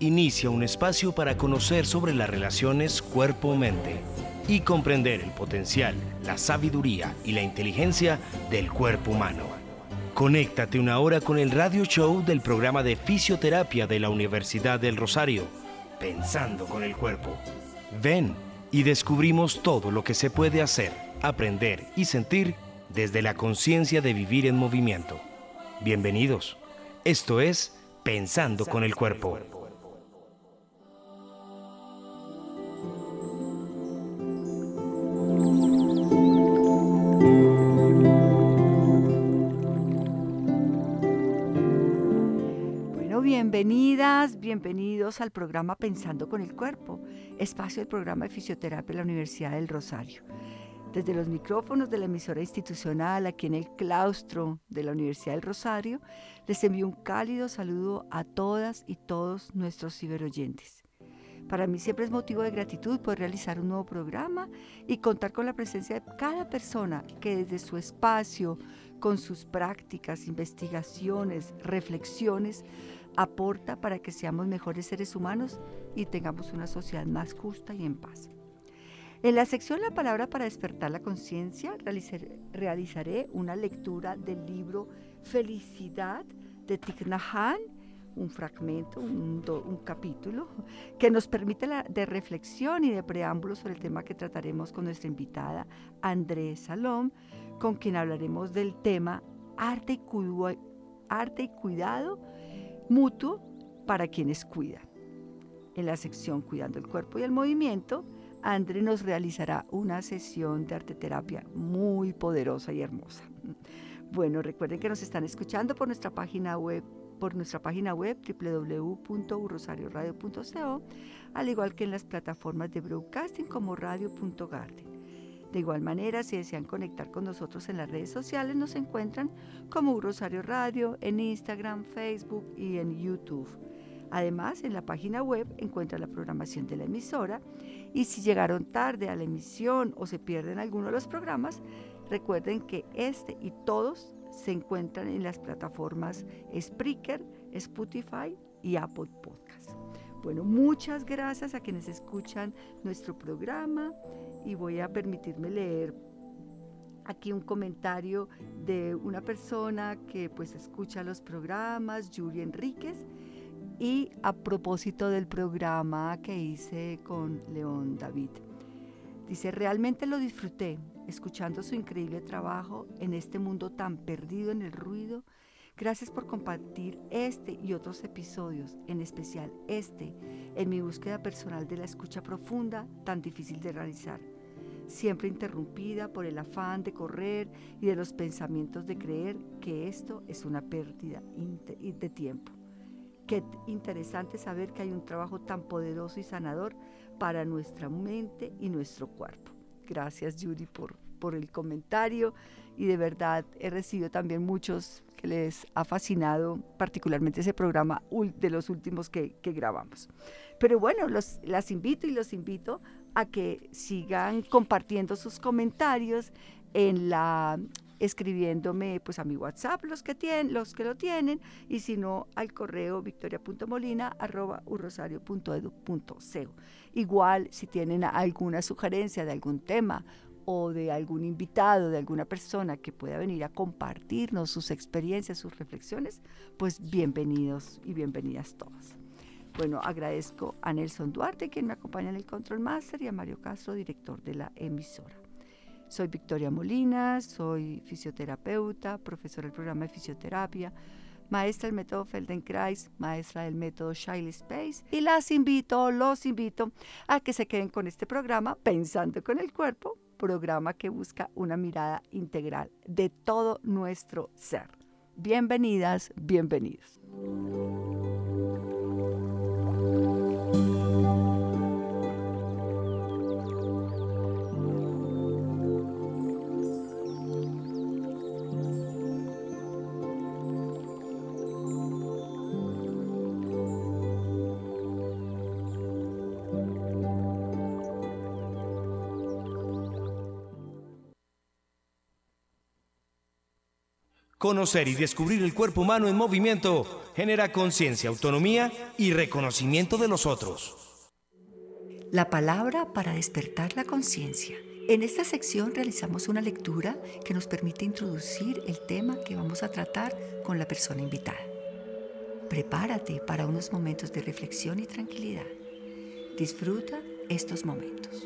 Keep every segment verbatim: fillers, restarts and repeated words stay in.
inicia un espacio para conocer sobre las relaciones cuerpo-mente y comprender el potencial, la sabiduría y la inteligencia del cuerpo humano. Conéctate una hora con el radio show del programa de fisioterapia de la Universidad del Rosario, Pensando con el Cuerpo. Ven y descubrimos todo lo que se puede hacer, aprender y sentir desde la conciencia de vivir en movimiento. Bienvenidos. Esto es Pensando con el Cuerpo. Bienvenidas, bienvenidos al programa Pensando con el Cuerpo, espacio del programa de fisioterapia de la Universidad del Rosario. Desde los micrófonos de la emisora institucional, aquí en el claustro de la Universidad del Rosario, les envío un cálido saludo a todas y todos nuestros ciberoyentes. Para mí siempre es motivo de gratitud poder realizar un nuevo programa y contar con la presencia de cada persona que desde su espacio, con sus prácticas, investigaciones, reflexiones, aporta para que seamos mejores seres humanos y tengamos una sociedad más justa y en paz. En la sección La Palabra para Despertar la Conciencia realizaré, realizaré una lectura del libro Felicidad de Thich Nhat Hanh, un fragmento, un, do, un capítulo que nos permite la, de reflexión y de preámbulo sobre el tema que trataremos con nuestra invitada Andrés Salom, con quien hablaremos del tema arte y, cu- arte y cuidado mutuo para quienes cuidan. En la sección Cuidando el Cuerpo y el Movimiento, André nos realizará una sesión de arteterapia muy poderosa y hermosa. Bueno, recuerden que nos están escuchando por nuestra página web, por nuestra página web doble u doble u doble u punto u rosario radio punto co, al igual que en las plataformas de broadcasting como radio punto garden. De igual manera, si desean conectar con nosotros en las redes sociales, nos encuentran como Rosario Radio, en Instagram, Facebook y en YouTube. Además, en la página web encuentran la programación de la emisora y si llegaron tarde a la emisión o se pierden alguno de los programas, recuerden que este y todos se encuentran en las plataformas Spreaker, Spotify y Apple Podcast. Bueno, muchas gracias a quienes escuchan nuestro programa y voy a permitirme leer aquí un comentario de una persona que pues escucha los programas, Yuri Enríquez, y a propósito del programa que hice con León David. Dice, realmente lo disfruté, escuchando su increíble trabajo en este mundo tan perdido en el ruido. Gracias por compartir este y otros episodios, en especial este, en mi búsqueda personal de la escucha profunda, tan difícil de realizar. Siempre interrumpida por el afán de correr y de los pensamientos de creer que esto es una pérdida de tiempo. Qué interesante saber que hay un trabajo tan poderoso y sanador para nuestra mente y nuestro cuerpo. Gracias, Yuri, por, por el comentario y de verdad he recibido también muchos que les ha fascinado particularmente ese programa de los últimos que, que grabamos. Pero bueno, los, las invito y los invito a que sigan compartiendo sus comentarios en la escribiéndome pues a mi WhatsApp los que tienen, los que lo tienen, y si no al correo victoria punto molina arroba u rosario punto edu punto co. Igual si tienen alguna sugerencia de algún tema o de algún invitado, de alguna persona que pueda venir a compartirnos sus experiencias, sus reflexiones, pues bienvenidos y bienvenidas todas. Bueno, agradezco a Nelson Duarte, quien me acompaña en el Control Master, y a Mario Castro, director de la emisora. Soy Victoria Molina, soy fisioterapeuta, profesora del programa de fisioterapia, maestra del método Feldenkrais, maestra del método Child Space, y las invito, los invito a que se queden con este programa Pensando con el Cuerpo, programa que busca una mirada integral de todo nuestro ser. Bienvenidas, bienvenidos. Conocer y descubrir el cuerpo humano en movimiento genera conciencia, autonomía y reconocimiento de los otros. La palabra para despertar la conciencia. En esta sección realizamos una lectura que nos permite introducir el tema que vamos a tratar con la persona invitada. Prepárate para unos momentos de reflexión y tranquilidad. Disfruta estos momentos.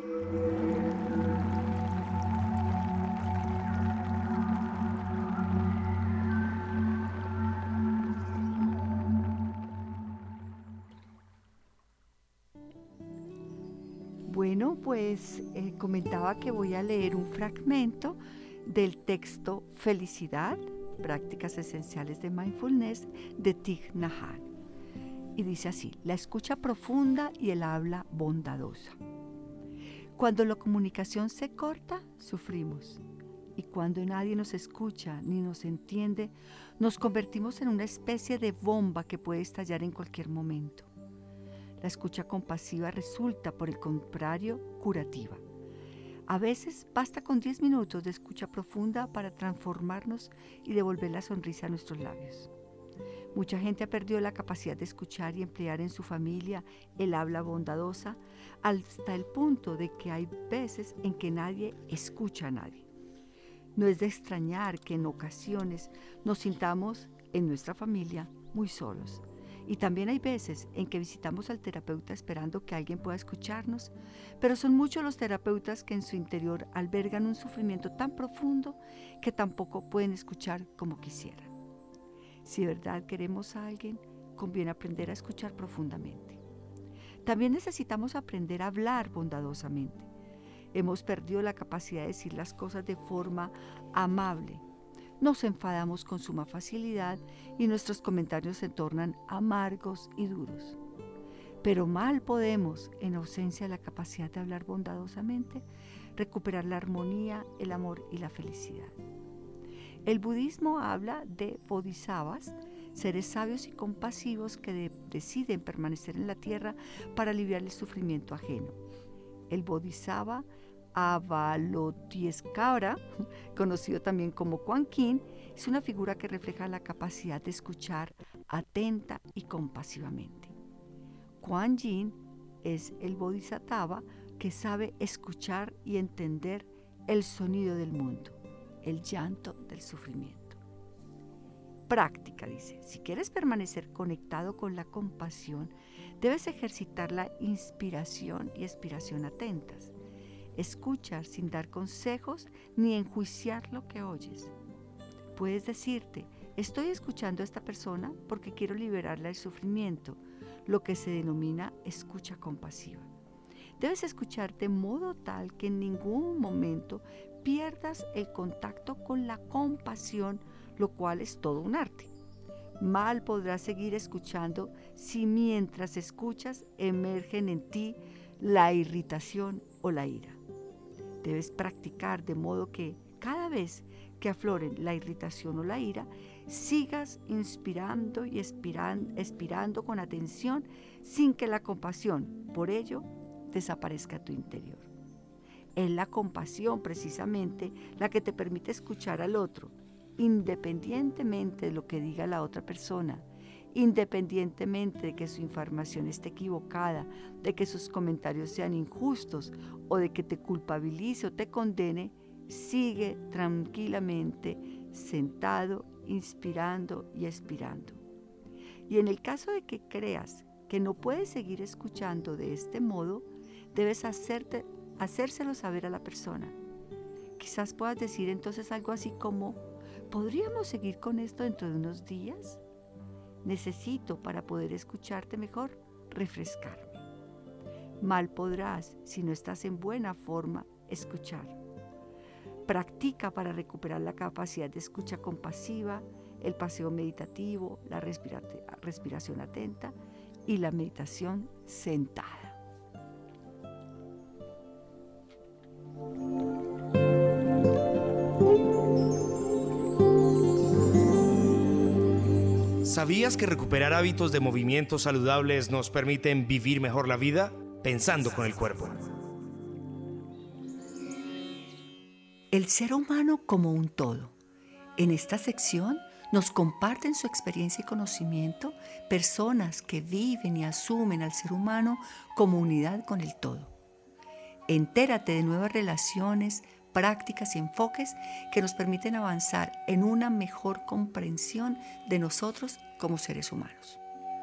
Bueno, pues eh, comentaba que voy a leer un fragmento del texto Felicidad, Prácticas Esenciales de Mindfulness de Thich Nhat Hanh. Y dice así: la escucha profunda y el habla bondadosa. Cuando la comunicación se corta, sufrimos. Y cuando nadie nos escucha ni nos entiende, nos convertimos en una especie de bomba que puede estallar en cualquier momento. La escucha compasiva resulta, por el contrario, curativa. A veces basta con diez minutos de escucha profunda para transformarnos y devolver la sonrisa a nuestros labios. Mucha gente ha perdido la capacidad de escuchar y emplear en su familia el habla bondadosa hasta el punto de que hay veces en que nadie escucha a nadie. No es de extrañar que en ocasiones nos sintamos en nuestra familia muy solos. Y también hay veces en que visitamos al terapeuta esperando que alguien pueda escucharnos, pero son muchos los terapeutas que en su interior albergan un sufrimiento tan profundo que tampoco pueden escuchar como quisieran. Si de verdad queremos a alguien, conviene aprender a escuchar profundamente. También necesitamos aprender a hablar bondadosamente. Hemos perdido la capacidad de decir las cosas de forma amable. Nos enfadamos con suma facilidad y nuestros comentarios se tornan amargos y duros. Pero mal podemos, en ausencia de la capacidad de hablar bondadosamente, recuperar la armonía, el amor y la felicidad. El budismo habla de bodhisattvas, seres sabios y compasivos que de- deciden permanecer en la tierra para aliviar el sufrimiento ajeno. El bodhisattva Avalokiteshvara, conocido también como Kuan Yin, es una figura que refleja la capacidad de escuchar atenta y compasivamente. Kuan Yin es el bodhisattva que sabe escuchar y entender el sonido del mundo, el llanto del sufrimiento. Práctica, dice, si quieres permanecer conectado con la compasión, debes ejercitar la inspiración y expiración atentas. Escuchar sin dar consejos ni enjuiciar lo que oyes. Puedes decirte: estoy escuchando a esta persona porque quiero liberarla del sufrimiento, lo que se denomina escucha compasiva. Debes escuchar de modo tal que en ningún momento pierdas el contacto con la compasión, lo cual es todo un arte. Mal podrás seguir escuchando si mientras escuchas emergen en ti la irritación o la ira. Debes practicar de modo que cada vez que afloren la irritación o la ira, sigas inspirando y expiran, expirando con atención sin que la compasión, por ello, desaparezca de tu interior. Es la compasión precisamente la que te permite escuchar al otro, independientemente de lo que diga la otra persona, independientemente de que su información esté equivocada, de que sus comentarios sean injustos o de que te culpabilice o te condene. Sigue tranquilamente sentado, inspirando y expirando. Y en el caso de que creas que no puedes seguir escuchando de este modo, debes hacerte, hacérselo saber a la persona. Quizás puedas decir entonces algo así como: ¿podríamos seguir con esto dentro de unos días? Necesito, para poder escucharte mejor, refrescarme. Mal podrás, si no estás en buena forma, escuchar. Practica para recuperar la capacidad de escucha compasiva, el paseo meditativo, la respira- respiración atenta y la meditación sentada. ¿Sabías que recuperar hábitos de movimientos saludables nos permiten vivir mejor la vida? Pensando con el cuerpo. El ser humano como un todo. En esta sección Nos comparten su experiencia y conocimiento personas que viven y asumen al ser humano como unidad con el todo. Entérate de nuevas relaciones, prácticas y enfoques que nos permiten avanzar en una mejor comprensión de nosotros como seres humanos.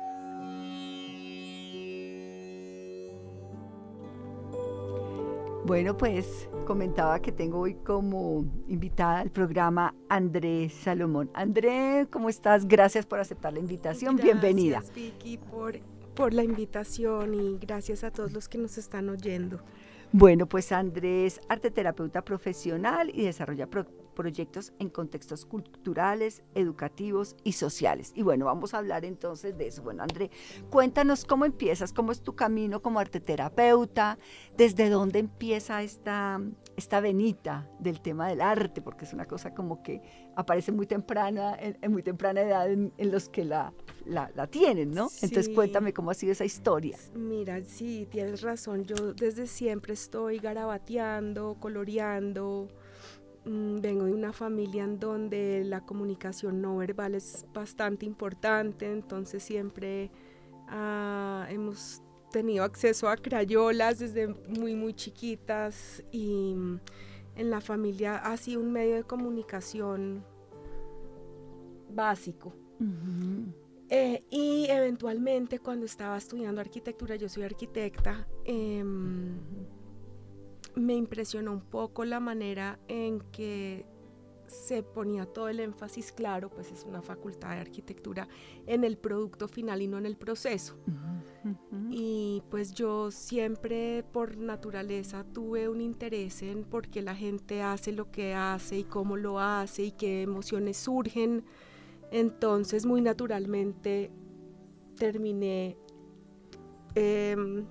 Bueno, pues comentaba que tengo hoy como invitada al programa André Salomón. André, ¿cómo estás? Gracias por aceptar la invitación. Gracias, bienvenida. Gracias, Vicky, por, por la invitación y gracias a todos los que nos están oyendo. Bueno, pues André es arteterapeuta profesional y desarrolla pro- proyectos en contextos culturales, educativos y sociales. Y bueno, vamos a hablar entonces de eso. Bueno, André, cuéntanos cómo empiezas, cómo es tu camino como arteterapeuta, desde dónde empieza esta, esta venita del tema del arte, porque es una cosa como que aparece muy temprana, en, en muy temprana edad en, en los que la, la, la tienen, ¿no? Sí. Entonces cuéntame cómo ha sido esa historia. Mira, sí, tienes razón. Yo desde siempre estoy garabateando, coloreando. Mm, vengo de una familia en donde la comunicación no verbal es bastante importante, entonces siempre uh, hemos tenido acceso a crayolas desde muy, muy chiquitas y mm, en la familia ha sido un medio de comunicación básico. Uh-huh. Eh, y eventualmente cuando estaba estudiando arquitectura, yo soy arquitecta, eh, me impresionó un poco la manera en que se ponía todo el énfasis, claro, pues es una facultad de arquitectura, en el producto final y no en el proceso. Uh-huh. Uh-huh. Y pues yo siempre por naturaleza tuve un interés en por qué la gente hace lo que hace y cómo lo hace y qué emociones surgen. Entonces, muy naturalmente terminé eh,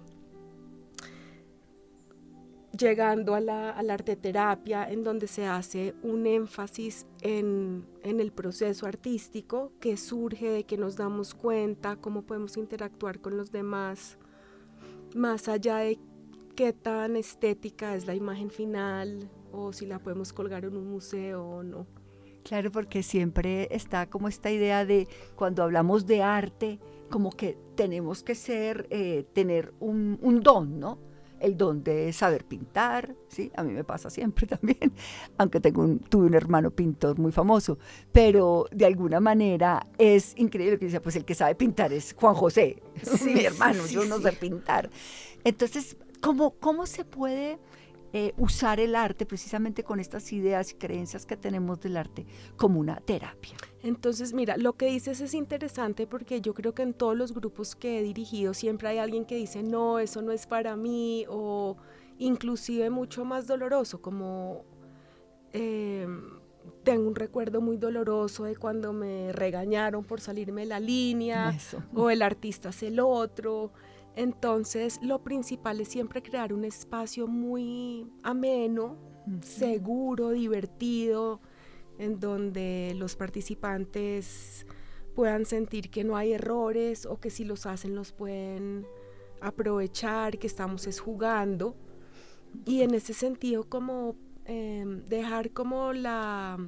llegando a la, a la arteterapia, en donde se hace un énfasis en, en el proceso artístico que surge de que nos damos cuenta cómo podemos interactuar con los demás, más allá de qué tan estética es la imagen final o si la podemos colgar en un museo o no. Claro, porque siempre está como esta idea de cuando hablamos de arte, como que tenemos que ser, eh, tener un, un don, ¿no? El don de saber pintar, ¿sí? A mí me pasa siempre también, aunque tengo un, tuve un hermano pintor muy famoso, pero de alguna manera es increíble que dice, pues el que sabe pintar es Juan José, sí, mi hermano, sí, yo no sí. sé pintar. Entonces, ¿cómo, cómo se puede Eh, usar el arte precisamente con estas ideas y creencias que tenemos del arte como una terapia? Entonces, mira, lo que dices es interesante porque yo creo que en todos los grupos que he dirigido siempre hay alguien que dice, no, eso no es para mí, o inclusive mucho más doloroso, como eh, tengo un recuerdo muy doloroso de cuando me regañaron por salirme de la línea, eso. O el artista es el otro. Entonces, lo principal es siempre crear un espacio muy ameno, uh-huh. seguro, divertido, en donde los participantes puedan sentir que no hay errores o que si los hacen los pueden aprovechar, que estamos es jugando. Y en ese sentido, como eh, dejar como la,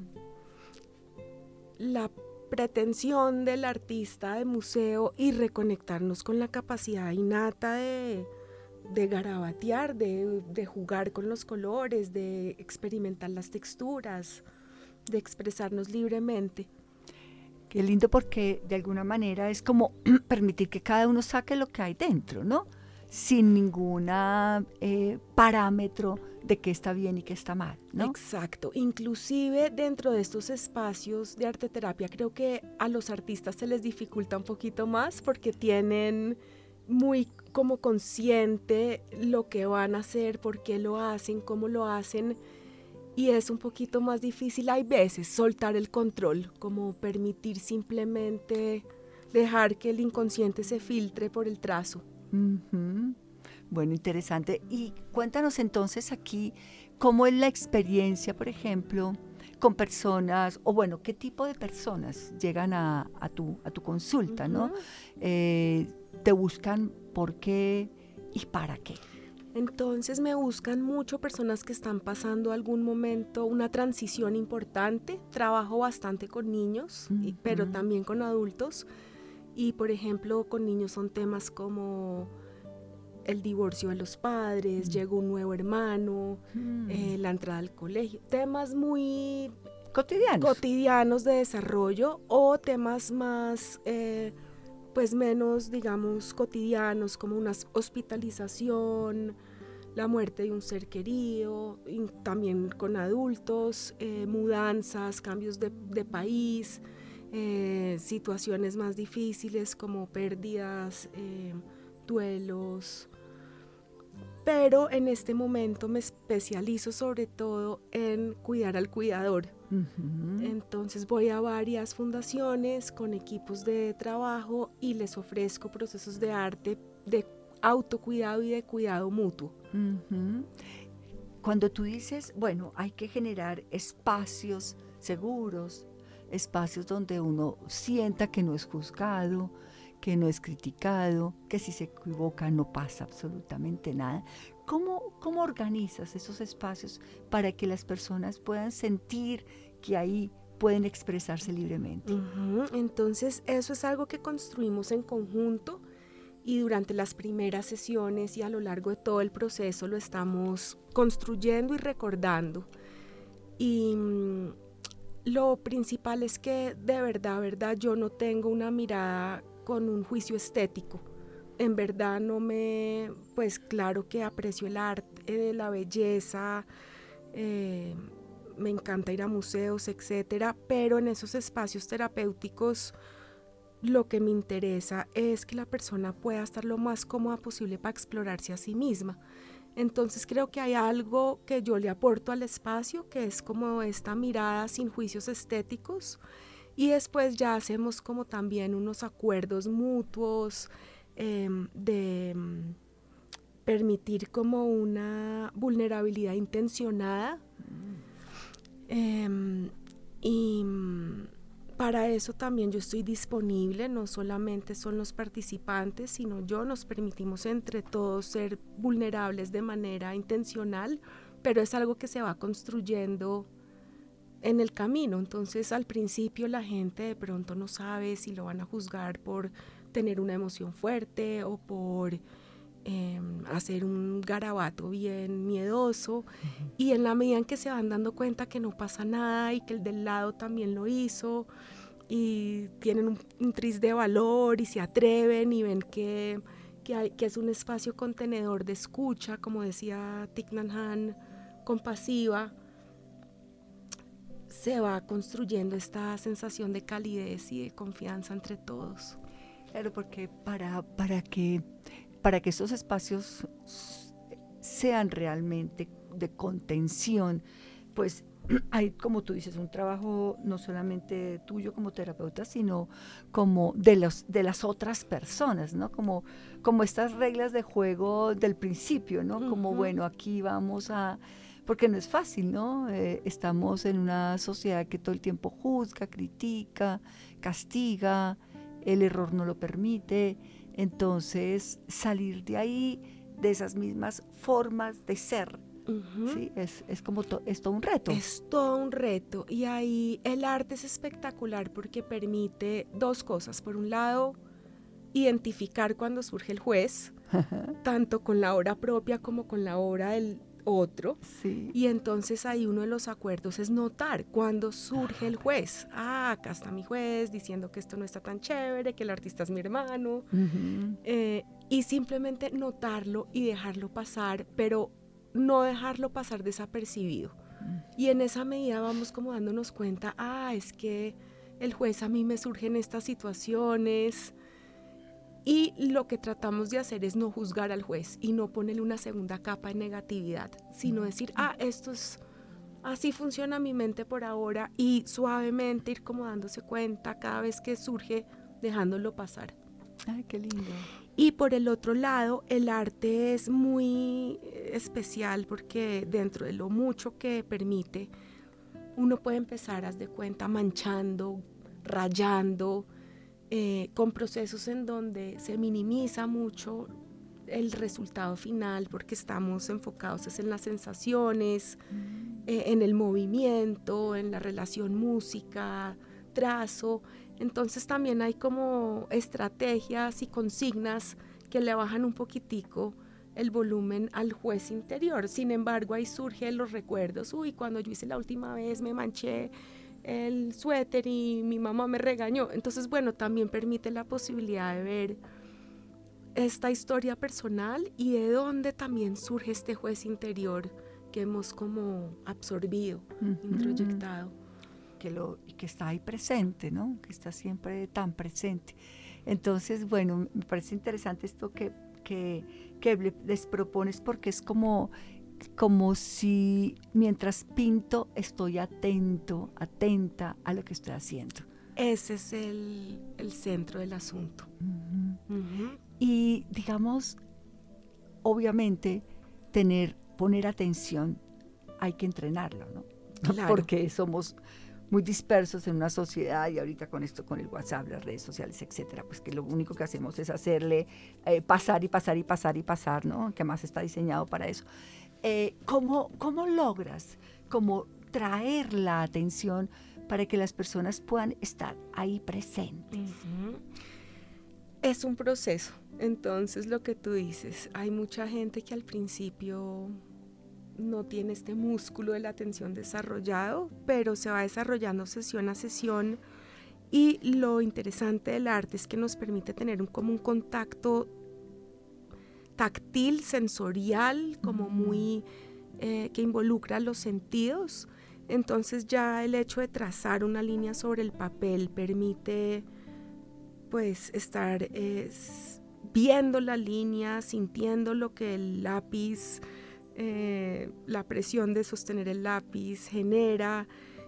la pretensión del artista de museo y reconectarnos con la capacidad innata de, de garabatear, de, de jugar con los colores, de experimentar las texturas, de expresarnos libremente. Qué lindo, porque de alguna manera es como permitir que cada uno saque lo que hay dentro, ¿no? Sin ningún eh, parámetro de qué está bien y qué está mal, ¿no? Exacto. Inclusive dentro de estos espacios de arteterapia creo que a los artistas se les dificulta un poquito más porque tienen muy como consciente lo que van a hacer, por qué lo hacen, cómo lo hacen, y es un poquito más difícil hay veces soltar el control, como permitir simplemente dejar que el inconsciente se filtre por el trazo. Uh-huh. Bueno, interesante. Y cuéntanos entonces aquí cómo es la experiencia, por ejemplo, con personas, o bueno, qué tipo de personas llegan a, a, tu, a tu consulta, uh-huh. ¿no? Eh, te buscan por qué y para qué. Entonces me buscan mucho personas que están pasando algún momento, una transición importante. Trabajo bastante con niños, Mm, y- pero mm. también con adultos. Y por ejemplo, con niños son temas como el divorcio de los padres, Mm. llegó un nuevo hermano, Mm. eh, la entrada al colegio. Temas muy Cotidianos. cotidianos de desarrollo, o temas más, eh, pues menos, digamos, cotidianos, como una hospitalización, la muerte de un ser querido, y también con adultos, eh, mudanzas, cambios de, de país, eh, situaciones más difíciles como pérdidas, eh, duelos. Pero en este momento me especializo sobre todo en cuidar al cuidador. Ujú. Entonces voy a varias fundaciones con equipos de trabajo y les ofrezco procesos de arte, de autocuidado y de cuidado mutuo. Ujú. Cuando tú dices, bueno, hay que generar espacios seguros, espacios donde uno sienta que no es juzgado, que no es criticado, que si se equivoca no pasa absolutamente nada. ¿Cómo, cómo organizas esos espacios para que las personas puedan sentir que ahí pueden expresarse libremente? Ujú. Entonces eso es algo que construimos en conjunto, y durante las primeras sesiones y a lo largo de todo el proceso lo estamos construyendo y recordando. Y mm, lo principal es que de verdad, verdad, yo no tengo una mirada con un juicio estético. En verdad no me, pues claro que aprecio el arte, la belleza, eh, me encanta ir a museos, etcétera, pero en esos espacios terapéuticos lo que me interesa es que la persona pueda estar lo más cómoda posible para explorarse a sí misma. Entonces creo que hay algo que yo le aporto al espacio, que es como esta mirada sin juicios estéticos, y después ya hacemos como también unos acuerdos mutuos, eh, de mm, permitir como una vulnerabilidad intencionada. Eh, y mm, para eso también yo estoy disponible, no solamente son los participantes, sino yo, nos permitimos entre todos ser vulnerables de manera intencional, pero es algo que se va construyendo en el camino. Entonces al principio la gente de pronto no sabe si lo van a juzgar por tener una emoción fuerte o por eh, hacer un garabato bien miedoso, uh-huh. Y en la medida en que se van dando cuenta que no pasa nada y que el del lado también lo hizo y tienen un, un tris de valor y se atreven y ven que, que, hay, que es un espacio contenedor de escucha, como decía Thich Nhat Hanh, compasiva, se va construyendo esta sensación de calidez y de confianza entre todos. Claro, porque para, para que para que estos espacios sean realmente de contención, pues hay, como tú dices, un trabajo no solamente tuyo como terapeuta, sino como de, los, de las otras personas, ¿no? Como, como estas reglas de juego del principio, ¿no? Uh-huh. Como, bueno, aquí vamos a... Porque no es fácil, ¿no? Eh, estamos en una sociedad que todo el tiempo juzga, critica, castiga, el error no lo permite. Entonces, salir de ahí, de esas mismas formas de ser, uh-huh. ¿Sí? es, es como to, es todo un reto. Es todo un reto, y ahí el arte es espectacular porque permite dos cosas. Por un lado, identificar cuando surge el juez, tanto con la obra propia como con la obra del otro, sí. Y entonces ahí uno de los acuerdos es notar cuando surge el juez. Ah, acá está mi juez diciendo que esto no está tan chévere, que el artista es mi hermano, uh-huh. eh, y simplemente notarlo y dejarlo pasar, pero no dejarlo pasar desapercibido. Uh-huh. Y en esa medida vamos como dándonos cuenta, ah, es que el juez a mí me surge en estas situaciones. Y lo que tratamos de hacer es no juzgar al juez y no ponerle una segunda capa de negatividad, sino decir, ah, esto es, así funciona mi mente por ahora, y suavemente ir como dándose cuenta cada vez que surge, dejándolo pasar. Ay, qué lindo. Y por el otro lado, el arte es muy especial porque dentro de lo mucho que permite, uno puede empezar, haz de cuenta, manchando, rayando, Eh, con procesos en donde se minimiza mucho el resultado final porque estamos enfocados es en las sensaciones, mm. eh, en el movimiento, en la relación música, trazo. Entonces también hay como estrategias y consignas que le bajan un poquitico el volumen al juez interior. Sin embargo, ahí surgen los recuerdos. Uy, cuando yo hice la última vez me manché el suéter y mi mamá me regañó. Entonces, bueno, también permite la posibilidad de ver esta historia personal y de dónde también surge este juez interior que hemos como absorbido, uh-huh. introyectado. Que, lo, que está ahí presente, ¿no? Que está siempre tan presente. Entonces, bueno, me parece interesante esto que, que, que les propones porque es como, como si mientras pinto estoy atento, atenta a lo que estoy haciendo. Ese es el, el centro del asunto. Uh-huh. Uh-huh. Y digamos, obviamente, tener, poner atención, hay que entrenarlo, ¿no? Claro. Porque somos muy dispersos en una sociedad y ahorita con esto, con el WhatsApp, las redes sociales, etcétera, pues que lo único que hacemos es hacerle eh, pasar y pasar y pasar y pasar, ¿no? Que más está diseñado para eso. Eh, ¿cómo, ¿Cómo logras como traer la atención para que las personas puedan estar ahí presentes? Uh-huh. Es un proceso. Entonces, lo que tú dices, hay mucha gente que al principio no tiene este músculo de la atención desarrollado, pero se va desarrollando sesión a sesión, y lo interesante del arte es que nos permite tener un, como un contacto táctil, sensorial, como muy eh, que involucra los sentidos. Entonces ya el hecho de trazar una línea sobre el papel permite pues estar eh, viendo la línea, sintiendo lo que el lápiz, eh, la presión de sostener el lápiz genera,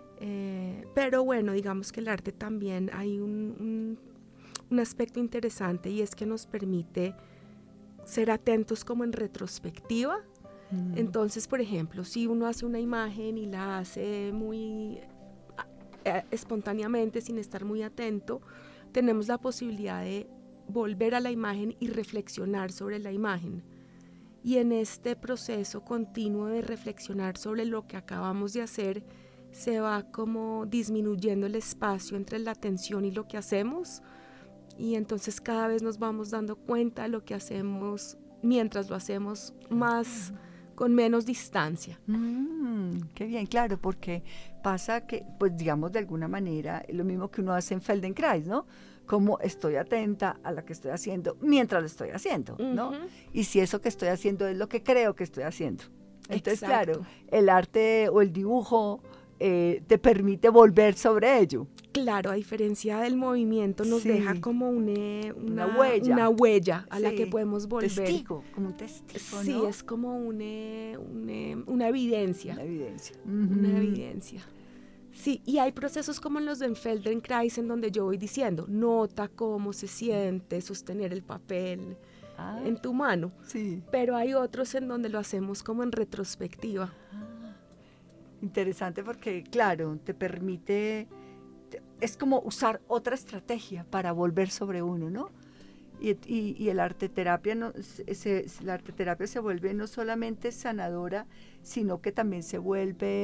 eh, pero bueno, digamos que el arte también hay un, un, un aspecto interesante, y es que nos permite ser atentos como en retrospectiva. Mm. Entonces, por ejemplo, si uno hace una imagen y la hace muy eh, espontáneamente, sin estar muy atento, tenemos la posibilidad de volver a la imagen y reflexionar sobre la imagen. Y en este proceso continuo de reflexionar sobre lo que acabamos de hacer, se va como disminuyendo el espacio entre la atención y lo que hacemos, y entonces cada vez nos vamos dando cuenta de lo que hacemos mientras lo hacemos más, con menos distancia. Mm, qué bien, claro, porque pasa que, pues digamos de alguna manera, lo mismo que uno hace en Feldenkrais, ¿no? Como estoy atenta a lo que estoy haciendo mientras lo estoy haciendo, ¿no? Uh-huh. Y si eso que estoy haciendo es lo que creo que estoy haciendo. Entonces, exacto, claro, el arte o el dibujo eh, te permite volver sobre ello. Claro, a diferencia del movimiento, nos sí. deja como una, una, una huella, una huella a sí. la que podemos volver. Testigo, como un testigo, Sí, ¿no? es como una, una, una evidencia. Una evidencia. Uh-huh. Una evidencia. Sí, y hay procesos como los de Feldenkrais en donde yo voy diciendo, nota cómo se siente sostener el papel ah, en tu mano. Sí. Pero hay otros en donde lo hacemos como en retrospectiva. Ah, interesante porque, claro, te permite, es como usar otra estrategia para volver sobre uno, ¿no? Y, y, y el arte terapia, no, se, la arte terapia se vuelve no solamente sanadora, sino que también se vuelve...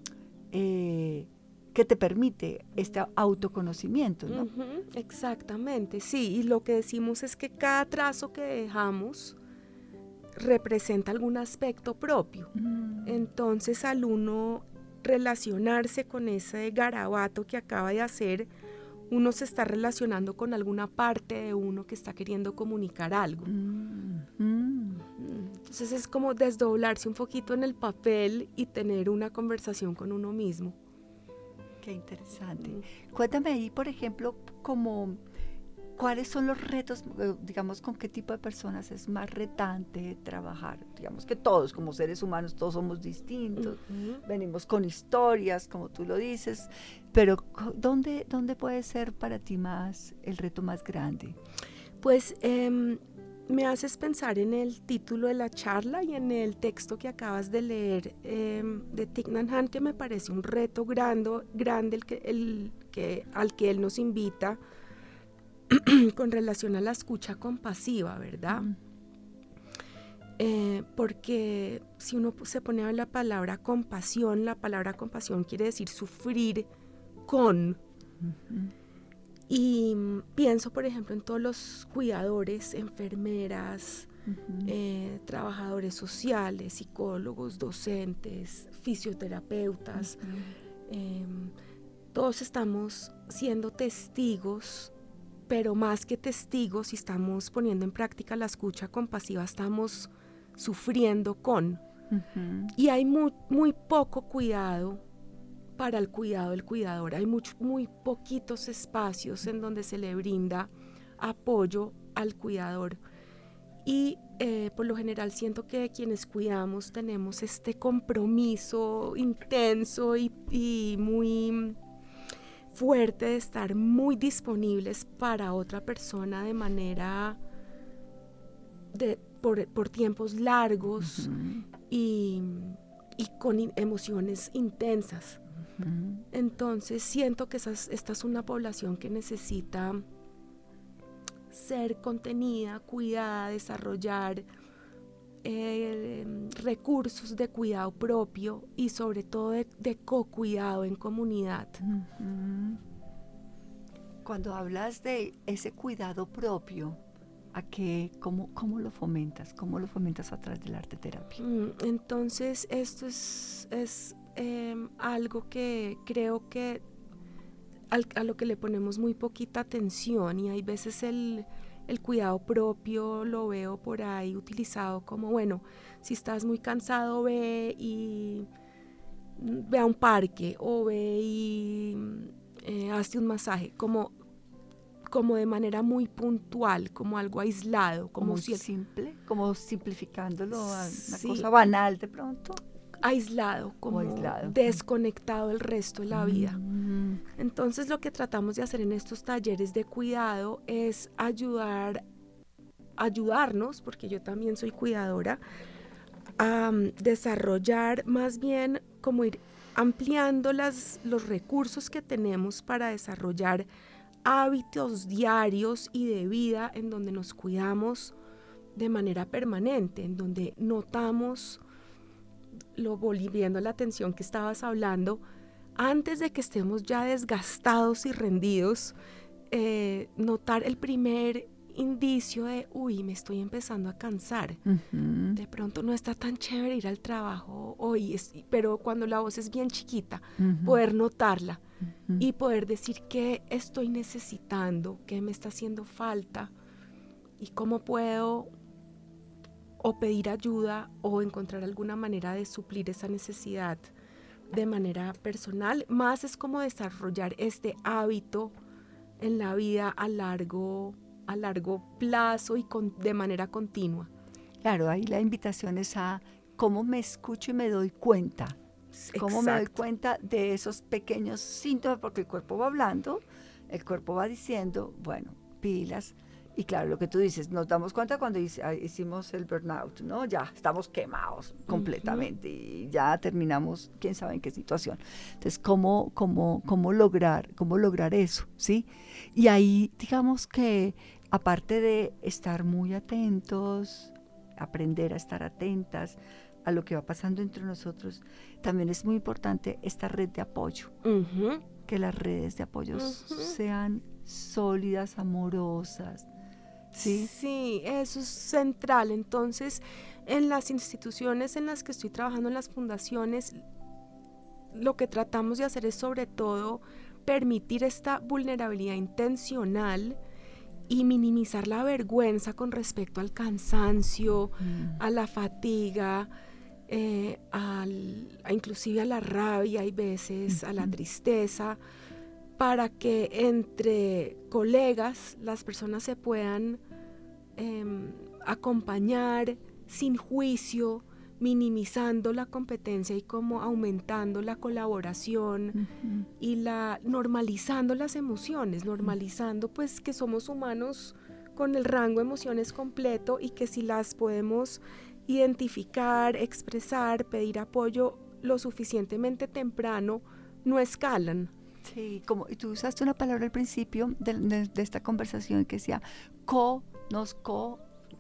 Eh, que te permite este autoconocimiento, ¿no? Uh-huh, exactamente, sí, y lo que decimos es que cada trazo que dejamos representa algún aspecto propio. Mm. Entonces, al uno relacionarse con ese garabato que acaba de hacer, uno se está relacionando con alguna parte de uno que está queriendo comunicar algo. Mm. Mm. Entonces es como desdoblarse un poquito en el papel y tener una conversación con uno mismo. Qué interesante. Mm. Cuéntame ahí, por ejemplo, como cuáles son los retos, digamos, con qué tipo de personas es más retante trabajar. Digamos que todos, como seres humanos, todos somos distintos, uh-huh. venimos con historias, como tú lo dices, pero ¿dónde, dónde puede ser para ti más el reto más grande? Pues eh, me haces pensar en el título de la charla y en el texto que acabas de leer eh, de Thich Nhat Hanh, que me parece un reto grande, grande el que, el que, al que él nos invita con relación a la escucha compasiva, ¿verdad? Mm. Eh, porque si uno se pone a ver la palabra compasión, la palabra compasión quiere decir sufrir con. Uh-huh. Y pienso, por ejemplo, en todos los cuidadores, enfermeras, uh-huh. eh, trabajadores sociales, psicólogos, docentes, fisioterapeutas. Uh-huh. eh, todos estamos siendo testigos, pero más que testigos, si estamos poniendo en práctica la escucha compasiva, estamos sufriendo con. Uh-huh. Y hay muy, muy poco cuidado para el cuidado del cuidador. Hay mucho, muy poquitos espacios en donde se le brinda apoyo al cuidador. Y eh, por lo general siento que quienes cuidamos tenemos este compromiso intenso y, y muy fuerte de estar muy disponibles para otra persona de manera de Por, por tiempos largos uh-huh. y, y con in, emociones intensas. Uh-huh. Entonces siento que esas, esta es una población que necesita ser contenida, cuidada, desarrollar eh, recursos de cuidado propio y sobre todo de, de co-cuidado en comunidad. Uh-huh. Cuando hablas de ese cuidado propio, ¿a qué, cómo, cómo lo fomentas? ¿Cómo lo fomentas a través del arte terapia? Mm, entonces, esto es, es eh, algo que creo que al, a lo que le ponemos muy poquita atención, y hay veces el, el cuidado propio lo veo por ahí utilizado como, bueno, si estás muy cansado, ve y ve a un parque o ve y eh, hazte un masaje, como como de manera muy puntual, como algo aislado. Como, como si simple, como simplificándolo a una sí, cosa banal de pronto. Aislado, como aislado. Desconectado del resto de la vida. Mm. Entonces lo que tratamos de hacer en estos talleres de cuidado es ayudar, ayudarnos, porque yo también soy cuidadora, a um, desarrollar más bien como ir ampliando las, los recursos que tenemos para desarrollar hábitos diarios y de vida en donde nos cuidamos de manera permanente, en donde notamos, lo volviendo a la atención que estabas hablando, antes de que estemos ya desgastados y rendidos, eh, notar el primer indicio de, uy, me estoy empezando a cansar. Uh-huh. De pronto no está tan chévere ir al trabajo hoy, es, pero cuando la voz es bien chiquita, uh-huh. poder notarla. Uh-huh. Y poder decir qué estoy necesitando, qué me está haciendo falta y cómo puedo o pedir ayuda o encontrar alguna manera de suplir esa necesidad de manera personal. Más es como desarrollar este hábito en la vida a largo, a largo plazo y con, de manera continua. Claro, ahí la invitación es a cómo me escucho y me doy cuenta. ¿Cómo Exacto. me doy cuenta de esos pequeños síntomas? Porque el cuerpo va hablando, el cuerpo va diciendo, bueno, pilas. Y claro, lo que tú dices, nos damos cuenta cuando hicimos el burnout, ¿no? Ya estamos quemados completamente uh-huh. y ya terminamos, quién sabe en qué situación. Entonces, ¿cómo, cómo, cómo, lograr, cómo lograr eso? ¿Sí? Y ahí, digamos que, aparte de estar muy atentos, aprender a estar atentas a lo que va pasando entre nosotros, también es muy importante esta red de apoyo, uh-huh. que las redes de apoyo uh-huh. sean sólidas, amorosas, ¿sí? Sí, eso es central. Entonces, en las instituciones en las que estoy trabajando, en las fundaciones, lo que tratamos de hacer es sobre todo permitir esta vulnerabilidad intencional y minimizar la vergüenza con respecto al cansancio, mm. a la fatiga, eh, al, a inclusive a la rabia, hay veces, mm-hmm. a la tristeza, para que entre colegas las personas se puedan eh, acompañar sin juicio, minimizando la competencia y como aumentando la colaboración uh-huh. y la normalizando las emociones, normalizando pues que somos humanos con el rango de emociones completo y que si las podemos identificar, expresar, pedir apoyo lo suficientemente temprano, no escalan. Sí, como y tú usaste una palabra al principio de, de, de esta conversación que decía co, nos co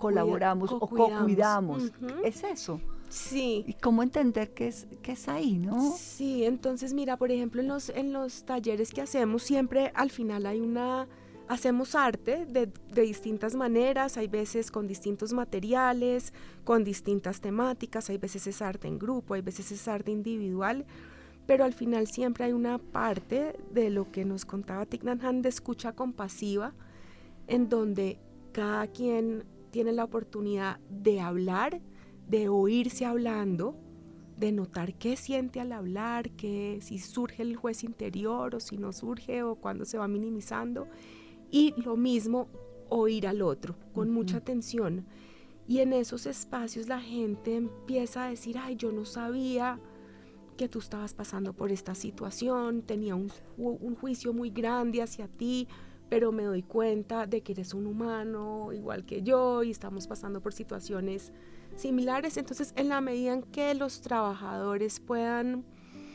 colaboramos o co-cuidamos. Uh-huh. Es eso. Sí. Y cómo entender qué es, qué es ahí, ¿no? Sí, entonces mira, por ejemplo, en los, en los talleres que hacemos, siempre al final hay una, hacemos arte de, de distintas maneras, hay veces con distintos materiales, con distintas temáticas, hay veces es arte en grupo, hay veces es arte individual, pero al final siempre hay una parte de lo que nos contaba Thich Nhat Hanh de escucha compasiva, en donde cada quien tiene la oportunidad de hablar, de oírse hablando, de notar qué siente al hablar, que si surge el juez interior o si no surge o cuando se va minimizando, y lo mismo oír al otro con uh-huh. mucha atención. Y en esos espacios la gente empieza a decir, ay, yo no sabía que tú estabas pasando por esta situación, tenía un, ju- un juicio muy grande hacia ti, pero me doy cuenta de que eres un humano igual que yo y estamos pasando por situaciones similares. Entonces, en la medida en que los trabajadores puedan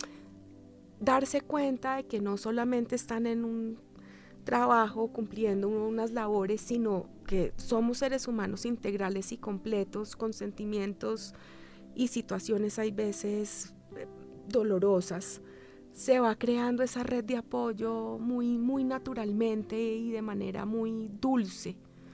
darse cuenta de que no solamente están en un trabajo cumpliendo unas labores, sino que somos seres humanos integrales y completos, con sentimientos y situaciones hay veces dolorosas, se va creando esa red de apoyo muy, muy naturalmente y de manera muy dulce.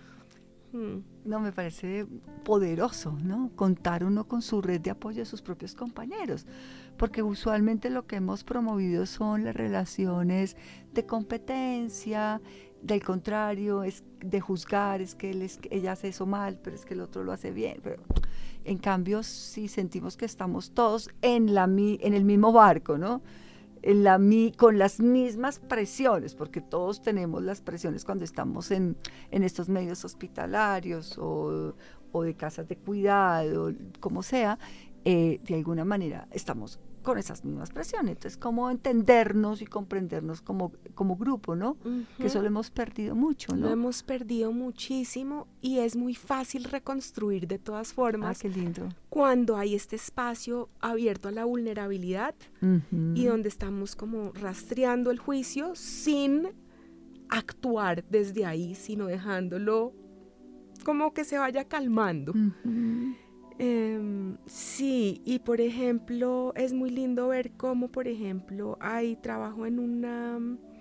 Hmm. No, me parece poderoso, ¿no? Contar uno con su red de apoyo de sus propios compañeros, porque usualmente lo que hemos promovido son las relaciones de competencia, del contrario, es de juzgar, es que él es, ella hace eso mal, pero es que el otro lo hace bien. Pero en cambio, si sentimos que estamos todos en, la, en el mismo barco, ¿no? En la, con las mismas presiones, porque todos tenemos las presiones cuando estamos en, en estos medios hospitalarios o, o de casas de cuidado, como sea, eh, de alguna manera estamos con esas mismas presiones. Entonces, ¿cómo entendernos y comprendernos como, como grupo, ¿no? Uh-huh. Que eso lo hemos perdido mucho, ¿no? Lo hemos perdido muchísimo y es muy fácil reconstruir de todas formas. Ah, qué lindo. Cuando hay este espacio abierto a la vulnerabilidad uh-huh. y donde estamos como rastreando el juicio sin actuar desde ahí, sino dejándolo como que se vaya calmando. Uh-huh. Eh, sí, y por ejemplo, es muy lindo ver cómo, por ejemplo, hay trabajo en una,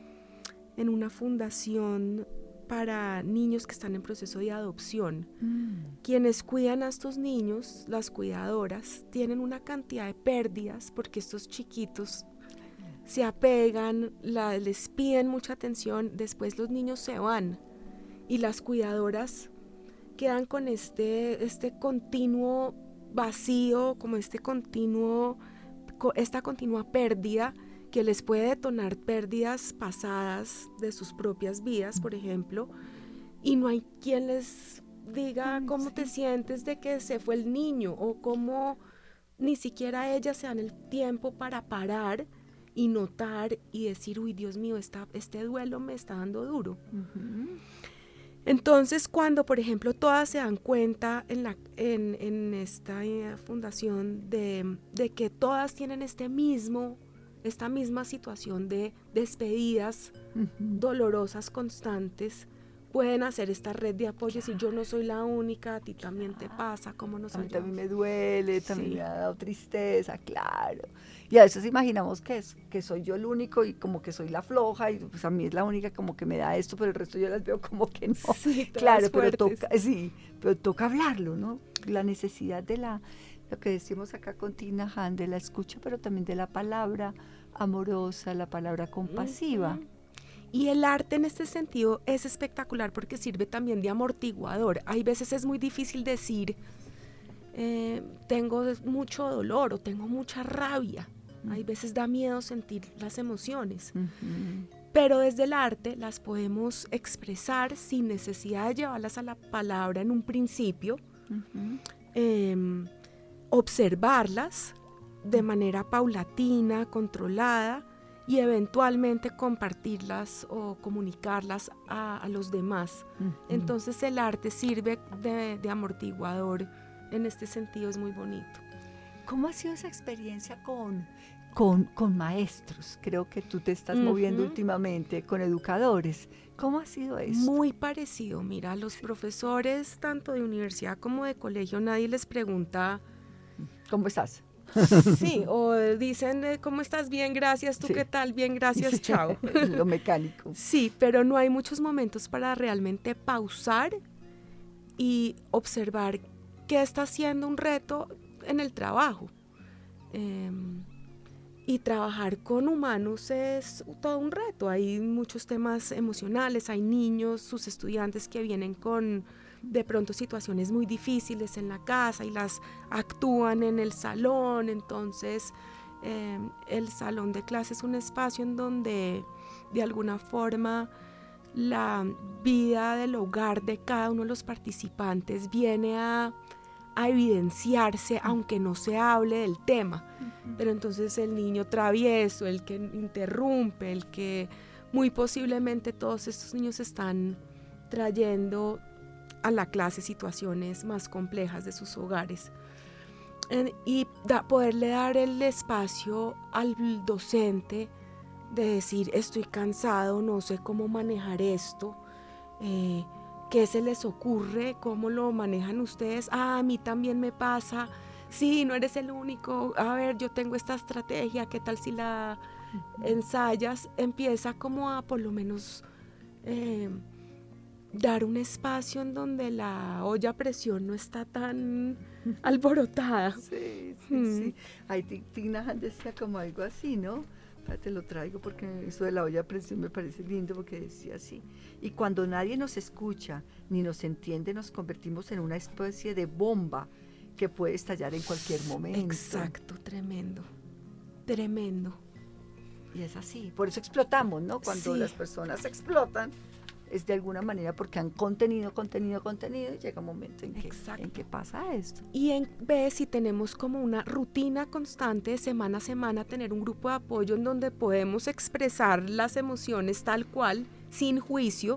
en una fundación para niños que están en proceso de adopción. Mm. Quienes cuidan a estos niños, las cuidadoras, tienen una cantidad de pérdidas porque estos chiquitos se apegan, la, les piden mucha atención, después los niños se van y las cuidadoras quedan con este, este continuo vacío, como este continuo, esta continua pérdida que les puede detonar pérdidas pasadas de sus propias vidas, por ejemplo, y no hay quien les diga Ay, cómo sí. te sientes de que se fue el niño o cómo ni siquiera ellas se dan el tiempo para parar y notar y decir, uy, Dios mío, esta, este duelo me está dando duro. Uh-huh. Entonces, cuando, por ejemplo, todas se dan cuenta en, la, en, en esta eh, fundación de, de que todas tienen este mismo, esta misma situación de despedidas uh-huh. dolorosas constantes, pueden hacer esta red de apoyo y decir, yo no soy la única, a ti también te pasa, ¿cómo nos ayudas? También me duele, también sí. me ha dado tristeza, claro. Y a veces imaginamos que, es, que soy yo el único y como que soy la floja y pues a mí es la única como que me da esto, pero el resto yo las veo como que no. Sí, claro, fuertes. pero toca, sí, pero toca hablarlo, ¿no? La necesidad de la, lo que decimos acá con Thich Nhat Hanh, de la escucha, pero también de la palabra amorosa, la palabra compasiva. Uh-huh. Y el arte en este sentido es espectacular porque sirve también de amortiguador. Hay veces es muy difícil decir, eh, tengo mucho dolor o tengo mucha rabia. Uh-huh. Hay veces da miedo sentir las emociones. Uh-huh. Pero desde el arte las podemos expresar sin necesidad de llevarlas a la palabra en un principio. Uh-huh. Eh, observarlas de manera paulatina, controlada, y eventualmente compartirlas o comunicarlas a, a los demás. Uh-huh. Entonces el arte sirve de, de amortiguador, en este sentido es muy bonito. ¿Cómo ha sido esa experiencia con, con, con maestros. Creo que tú te estás uh-huh. moviendo últimamente con educadores. ¿Cómo ha sido eso? Muy parecido. Mira, los profesores, tanto de universidad como de colegio, nadie les pregunta ¿cómo estás? Sí, o dicen, ¿cómo estás? Bien, gracias. ¿Tú sí. qué tal? Bien, gracias, sí. chao. Lo mecánico. Sí, pero no hay muchos momentos para realmente pausar y observar qué está haciendo un reto en el trabajo. Eh, y trabajar con humanos es todo un reto. Hay muchos temas emocionales, hay niños, sus estudiantes que vienen con de pronto situaciones muy difíciles en la casa y las actúan en el salón. Entonces eh, el salón de clase es un espacio en donde de alguna forma la vida del hogar de cada uno de los participantes viene a, a evidenciarse, aunque no se hable del tema. Uh-huh. Pero entonces el niño travieso, el que interrumpe, el que muy posiblemente todos estos niños están trayendo a la clase situaciones más complejas de sus hogares. Eh, y da, poderle dar el espacio al docente de decir, estoy cansado, no sé cómo manejar esto, eh, qué se les ocurre, cómo lo manejan ustedes, ah, a mí también me pasa, sí, no eres el único, a ver, yo tengo esta estrategia, qué tal si la ensayas, empieza como a por lo menos eh, dar un espacio en donde la olla a presión no está tan alborotada. Sí, sí, mm. sí. Ahí Tina Han decía como algo así, ¿no? Te lo traigo porque eso de la olla a presión me parece lindo porque decía así. Y cuando nadie nos escucha ni nos entiende, nos convertimos en una especie de bomba que puede estallar en cualquier momento. Exacto, tremendo, tremendo. Y es así, por eso explotamos, ¿no? Cuando sí. las personas explotan, es de alguna manera porque han contenido, contenido, contenido y llega un momento en que, en que pasa esto. Y en vez si tenemos como una rutina constante de semana a semana, tener un grupo de apoyo en donde podemos expresar las emociones tal cual, sin juicio,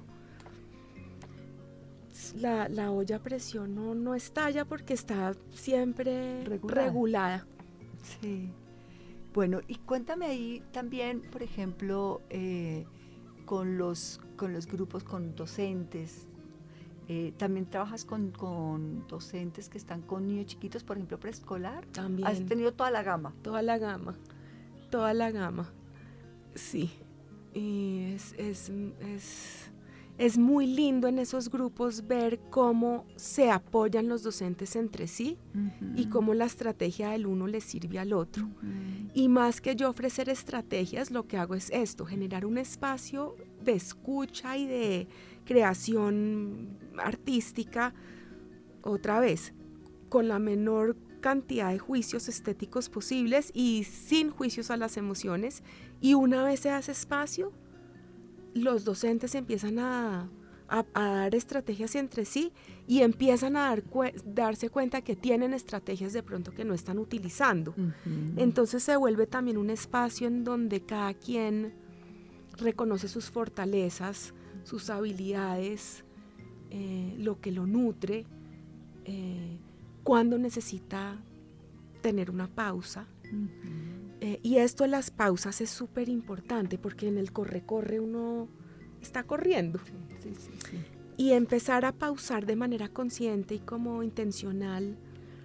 la, la olla a presión no, no estalla porque está siempre regulada. regulada. Sí. Bueno, y cuéntame ahí también, por ejemplo, eh, con los, con los grupos, con docentes, eh, también trabajas con, con docentes que están con niños chiquitos, por ejemplo, preescolar. También. Has tenido toda la gama. Toda la gama, toda la gama, sí. Y es, es, es, es muy lindo en esos grupos ver cómo se apoyan los docentes entre sí uh-huh. y cómo la estrategia del uno le sirve al otro. Uh-huh. Y más que yo ofrecer estrategias, lo que hago es esto, generar un espacio de escucha y de creación artística, otra vez, con la menor cantidad de juicios estéticos posibles y sin juicios a las emociones. Y una vez se hace espacio, los docentes empiezan a, a, a dar estrategias entre sí y empiezan a dar cu- darse cuenta que tienen estrategias de pronto que no están utilizando. Uh-huh. Entonces se vuelve también un espacio en donde cada quien reconoce sus fortalezas, sus habilidades, eh, lo que lo nutre, eh, cuando necesita tener una pausa. Uh-huh. Eh, y esto de las pausas es súper importante porque en el corre-corre uno está corriendo. Sí, sí, sí, sí. Y empezar a pausar de manera consciente y como intencional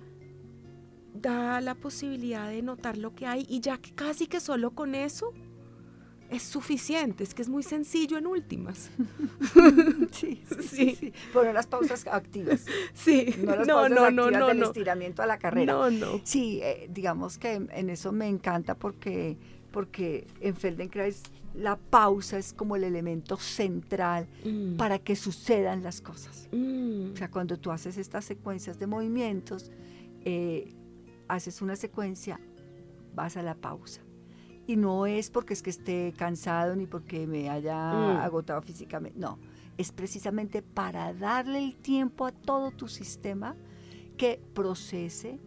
da la posibilidad de notar lo que hay y ya que casi que solo con eso es suficiente, es que es muy sencillo en últimas. Sí, sí, sí, sí. Bueno, las pausas activas. Sí. No las no, pausas no, activas no, del no. estiramiento a la carrera. No, no. Sí, eh, digamos que en eso me encanta porque, porque en Feldenkrais la pausa es como el elemento central mm. para que sucedan las cosas. Mm. O sea, cuando tú haces estas secuencias de movimientos, eh, haces una secuencia, vas a la pausa. Y no es porque es que esté cansado ni porque me haya mm. agotado físicamente, no, es precisamente para darle el tiempo a todo tu sistema que procese,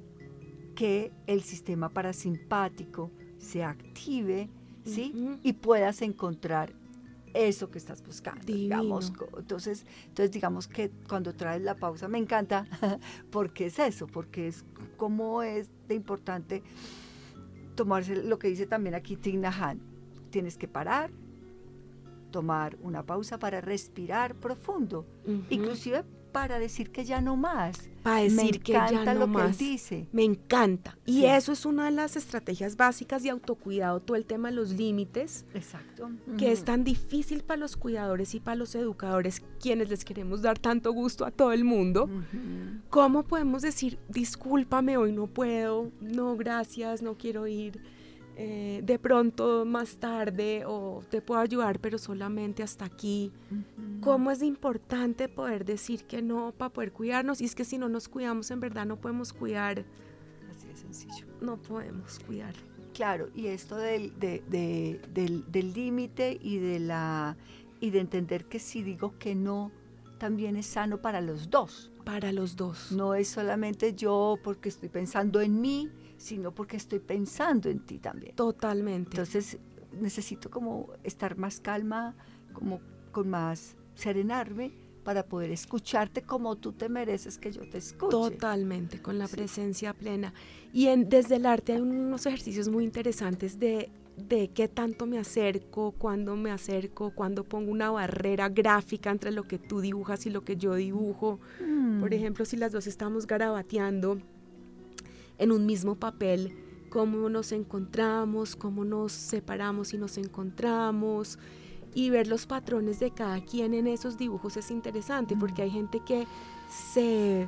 que el sistema parasimpático se active, ¿sí? Uh-huh. Y puedas encontrar eso que estás buscando. Digamos, entonces, entonces digamos que cuando traes la pausa me encanta porque es eso, porque es como es de importante tomarse lo que dice también aquí Thich Nhat Hanh. Tienes que parar, tomar una pausa para respirar profundo, uh-huh. inclusive para decir que ya no más. Para decir que ya no lo más. Que él dice. Me encanta. Y sí. eso es una de las estrategias básicas de autocuidado, todo el tema de los límites. Exacto. Que uh-huh. es tan difícil para los cuidadores y para los educadores, quienes les queremos dar tanto gusto a todo el mundo. Uh-huh. ¿Cómo podemos decir, discúlpame, hoy no puedo, no, gracias, no quiero ir? Eh, de pronto más tarde, o te puedo ayudar pero solamente hasta aquí. Uh-huh. ¿Cómo es importante poder decir que no para poder cuidarnos? Y es que si no nos cuidamos en verdad no podemos cuidar. Así de sencillo. No podemos cuidar. Claro, y esto del, de, de, del, del límite y de la y de entender que si digo que no, también es sano para los dos. Para los dos. No es solamente yo porque estoy pensando en mí, sino porque estoy pensando en ti también. Totalmente. Entonces necesito como estar más calma, como con más serenarme para poder escucharte como tú te mereces que yo te escuche. Totalmente, con la sí. presencia plena. Y en, desde el arte hay unos ejercicios muy interesantes de, de qué tanto me acerco, cuándo me acerco, cuándo pongo una barrera gráfica entre lo que tú dibujas y lo que yo dibujo. Mm. Por ejemplo, si las dos estamos garabateando en un mismo papel, cómo nos encontramos, cómo nos separamos y nos encontramos, y ver los patrones de cada quien en esos dibujos es interesante, mm. porque hay gente que se,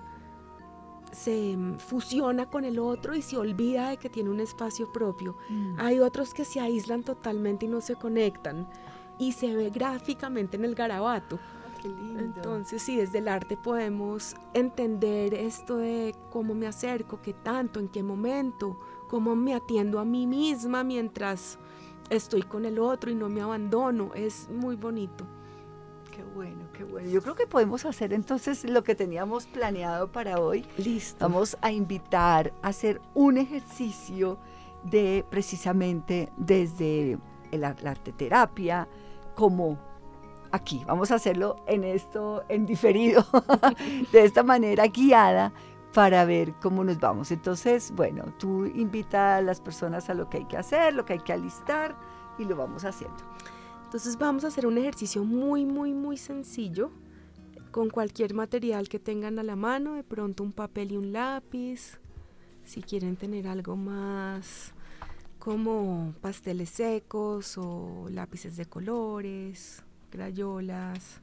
se fusiona con el otro y se olvida de que tiene un espacio propio. Mm. Hay otros que se aíslan totalmente y no se conectan, y se ve gráficamente en el garabato. Qué lindo. Entonces, sí, desde el arte podemos entender esto de cómo me acerco, qué tanto, en qué momento, cómo me atiendo a mí misma mientras estoy con el otro y no me abandono. Es muy bonito. Qué bueno, qué bueno. Yo creo que podemos hacer entonces lo que teníamos planeado para hoy. Listo. Vamos a invitar a hacer un ejercicio de precisamente desde el, la arteterapia, como aquí, vamos a hacerlo en esto, en diferido, de esta manera guiada para ver cómo nos vamos. Entonces, bueno, tú invita a las personas a lo que hay que hacer, lo que hay que alistar y lo vamos haciendo. Entonces vamos a hacer un ejercicio muy, muy, muy sencillo con cualquier material que tengan a la mano, de pronto un papel y un lápiz. Si quieren tener algo más como pasteles secos o lápices de colores, crayolas,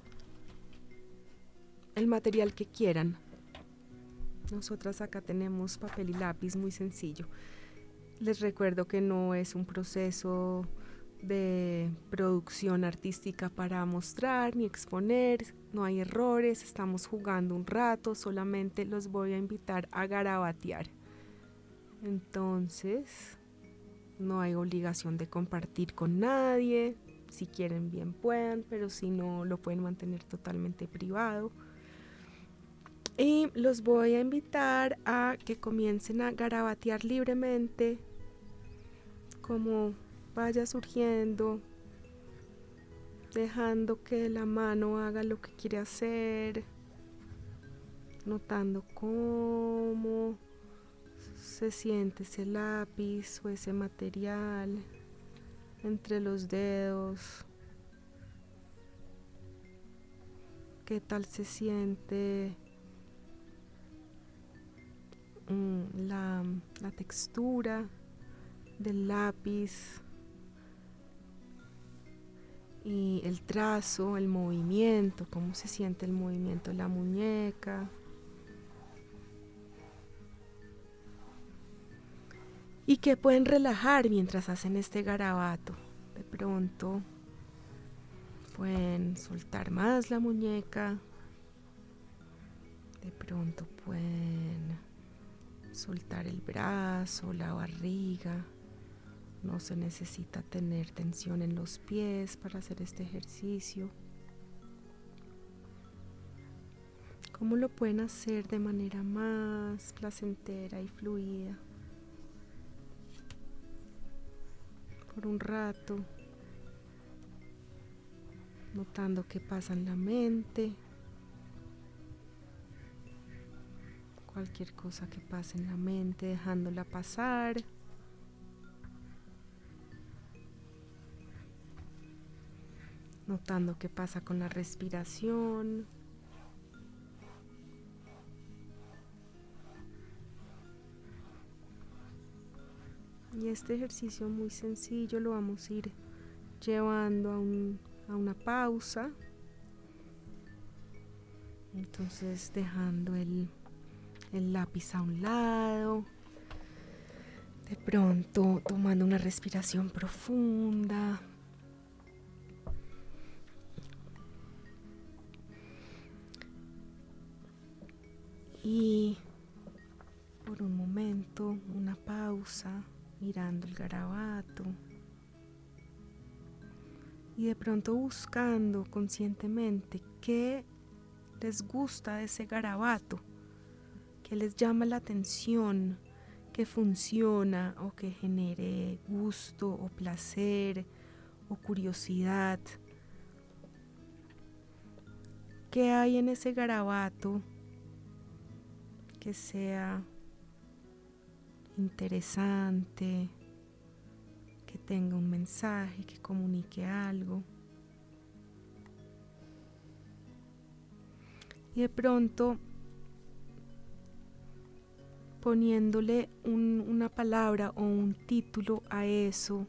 el material que quieran. Nosotras acá tenemos papel y lápiz muy sencillo. Les recuerdo que no es un proceso de producción artística para mostrar ni exponer, no hay errores, estamos jugando un rato, solamente los voy a invitar a garabatear. Entonces, no hay obligación de compartir con nadie. Si quieren bien puedan, pero si no lo pueden mantener totalmente privado. Y los voy a invitar a que comiencen a garabatear libremente, como vaya surgiendo, dejando que la mano haga lo que quiere hacer, notando cómo se siente ese lápiz o ese material entre los dedos, qué tal se siente mm, la, la textura del lápiz y el trazo, el movimiento, cómo se siente el movimiento de la muñeca. Y que pueden relajar mientras hacen este garabato. De pronto pueden soltar más la muñeca. De pronto pueden soltar el brazo, la barriga. No se necesita tener tensión en los pies para hacer este ejercicio. ¿Cómo lo pueden hacer de manera más placentera y fluida? Por un rato, notando qué pasa en la mente, cualquier cosa que pase en la mente, dejándola pasar, notando qué pasa con la respiración. Y este ejercicio muy sencillo lo vamos a ir llevando a, un, a una pausa. Entonces dejando el, el lápiz a un lado. De pronto tomando una respiración profunda. Y por un momento una pausa, mirando el garabato. Y de pronto buscando conscientemente qué les gusta de ese garabato, qué les llama la atención, que funciona o que genere gusto o placer o curiosidad. ¿Qué hay en ese garabato que sea interesante, que tenga un mensaje, que comunique algo? Y de pronto poniéndole un, una palabra o un título a eso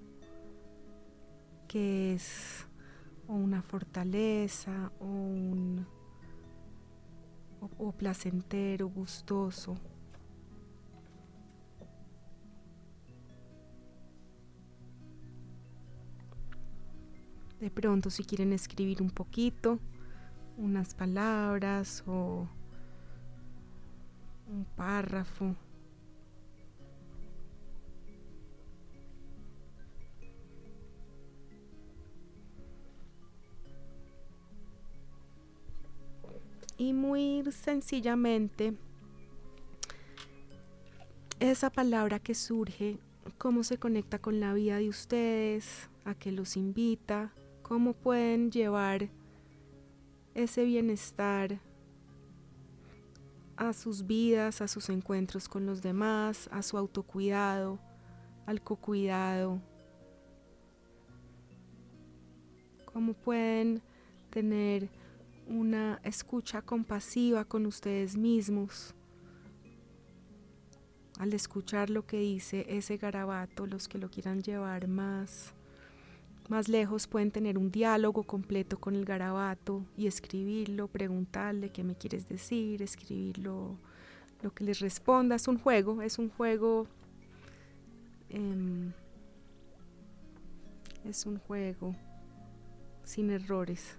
que es o una fortaleza o un o, o placentero, gustoso. De pronto, si quieren escribir un poquito, unas palabras o un párrafo. Y muy sencillamente, esa palabra que surge, cómo se conecta con la vida de ustedes, a qué los invita, cómo pueden llevar ese bienestar a sus vidas, a sus encuentros con los demás, a su autocuidado, al cocuidado. Cómo pueden tener una escucha compasiva con ustedes mismos. Al escuchar lo que dice ese garabato, los que lo quieran llevar más, más lejos pueden tener un diálogo completo con el garabato y escribirlo, preguntarle qué me quieres decir, escribirlo, lo que les responda. Es un juego, es un juego, eh, es un juego sin errores.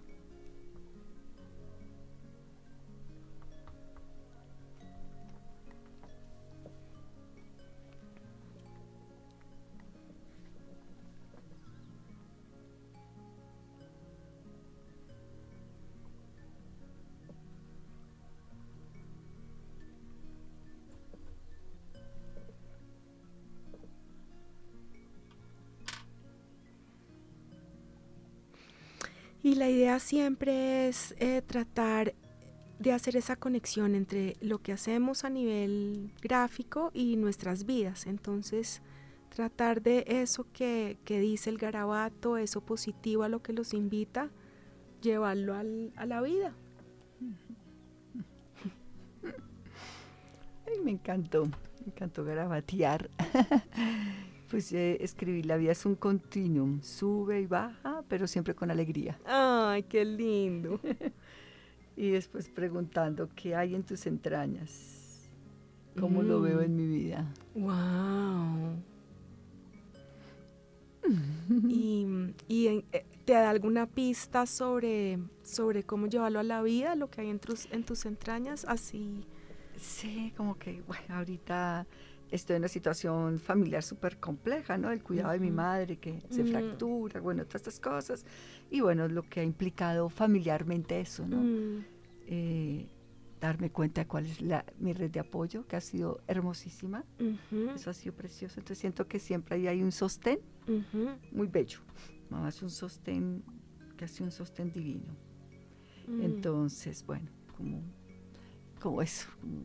Y la idea siempre es eh, tratar de hacer esa conexión entre lo que hacemos a nivel gráfico y nuestras vidas. Entonces, tratar de eso que, que dice el garabato, eso positivo a lo que los invita, llevarlo al, a la vida. Ay, me encantó, me encantó garabatear. Pues eh, escribir, la vida es un continuum, sube y baja, pero siempre con alegría. ¡Ay, qué lindo! Y después preguntando, ¿qué hay en tus entrañas? ¿Cómo mm. lo veo en mi vida? ¡Wow! y, y ¿te da alguna pista sobre, sobre cómo llevarlo a la vida, lo que hay en tus, en tus entrañas? Así. Sí, como que, bueno, ahorita estoy en una situación familiar súper compleja, ¿no? El cuidado uh-huh. de mi madre que se uh-huh. fractura, bueno, todas estas cosas. Y bueno, lo que ha implicado familiarmente eso, ¿no? Uh-huh. Eh, darme cuenta de cuál es la, mi red de apoyo, que ha sido hermosísima. Uh-huh. Eso ha sido precioso. Entonces siento que siempre ahí hay un sostén uh-huh. muy bello. Mamá es un sostén, casi un sostén divino. Uh-huh. Entonces, bueno, como, como eso, como